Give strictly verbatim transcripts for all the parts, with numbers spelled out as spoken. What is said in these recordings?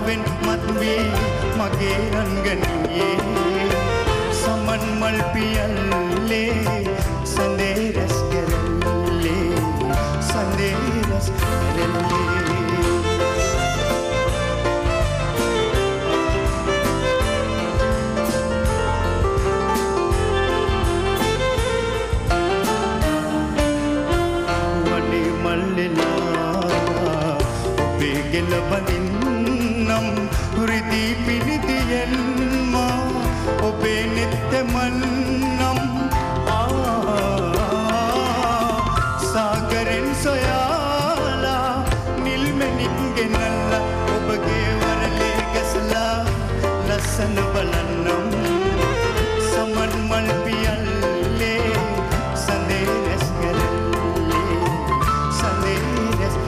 තරාවෙන් මත්වී මගේ රංගනියේ සමන් මල් පියල්ලේ සඳේ රැස් කරල්ලේ සඳේ රැස් කරල්ලේ වනේ මල්ලෙලා ඔබේ ගෙල බඳින්නම් රිදී පිනිදියෙන් මා ඔබේ නෙත්තමන්නම් සාගරෙන් සොයාලා නිල්මැණික් ගෙනල්ලා ඔබගේ වරලේ ගැසලා ලස්සන බලන්නම් සමන් මල් පියල්ලේ සඳේ රැස් කරල්ලේ සඳේ රැස්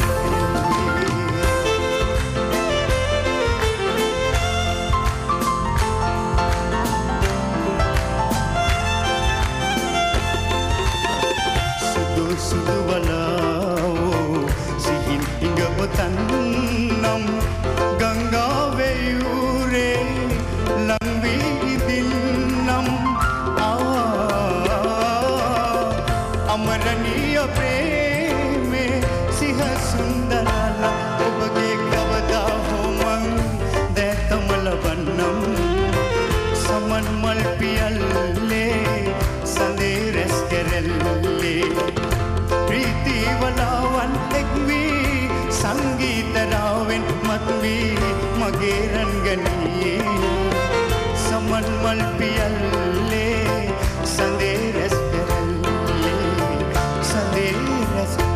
සුදු වලාවෝ සිහින් ඉඟපතන්නම් ගංගාවේ යූරේ ලං වී ඉදින්නම් අමරණීය ප්‍රේමේ සිහ සුන්දරලා ඔබගේ කවදා හෝ මං දැතම ලබන්නම් සමන් මල් පියල්ලේ සඳේ රැස් කරල්ලේ ප්‍රීතිවලාවන් එක්වී සංගීතරාවෙන් මත්වී මගේ රංගනියේ සමන් මල් පියල්ලේ සඳේ රැස් කරල්ලේ සඳේ රැස්